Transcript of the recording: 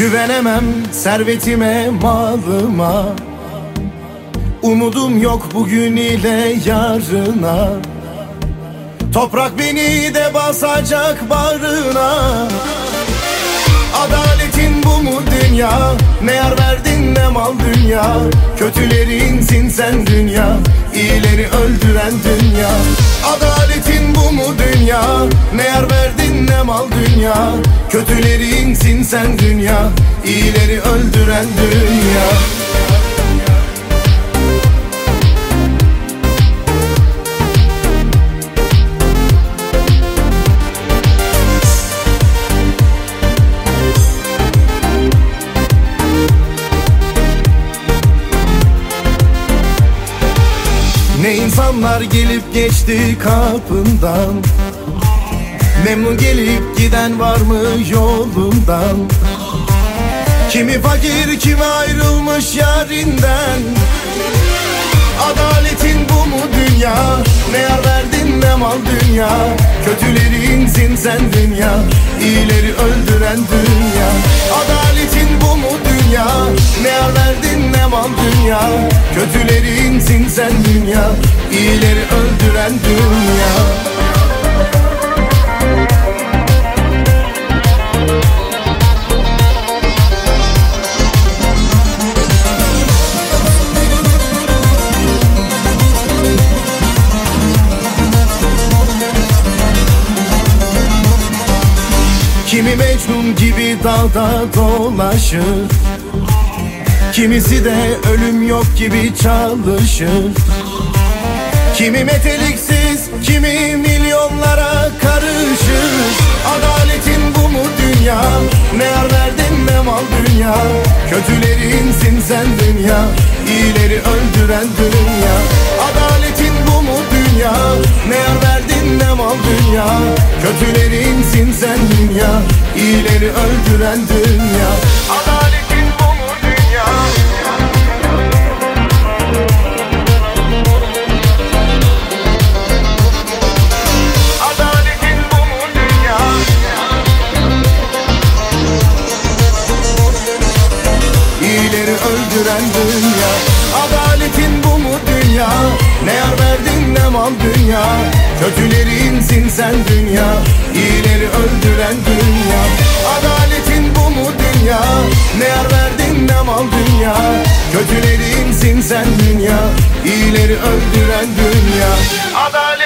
Güvenemem servetime, malıma. Umudum yok bugün ile yarına. Toprak beni de basacak bağrına. Adaletin bu mu dünya? Ne yar verdin ne mal dünya. Kötülerinsin sen dünya, iyileri öldüren dünya. Adaletin bu mu dünya? Ne yar verdin ne mal dünya. Kötülerinsin sen dünya, iyileri öldüren dünya. Ne insanlar gelip geçti kapından. Memnun gelip giden var mı yolundan? Kimi fakir kimi ayrılmış yarinden. Adaletin bu mu dünya? Ne yar verdin ne mal dünya. Kötülerinsin sen dünya, iyileri öldüren dünya. Adaletin bu mu dünya? Ne yar verdin ne mal dünya. Kötülerinsin sen dünya, iyileri öldüren dünya. Kimi Mecnun gibi dağda dolaşır, kimisi de ölüm yok gibi çalışır. Kimi meteliksiz, kimi milyonlara karışır. Adaletin bu mu dünya? Ne yar verdin ne mal dünya. Kötülerinsin sen dünya, iyileri öldüren dünya. Adaletin bu mu dünya? Ne yar verdin ne mal dünya. Kötülerinsin sen dünya, iyileri öldüren dünya. Adaletin bu mu dünya? Adaletin bu mu dünya? İyileri öldüren dünya. Adaletin bu mu dünya? Ne yar verdin ne mal dünya. Kötülerinsin sen dünya, iyileri öldüren dünya. Adaletin bu mu dünya? Ne yar verdin ne mal dünya. Kötülerinsin sen dünya, iyileri öldüren dünya. Adalet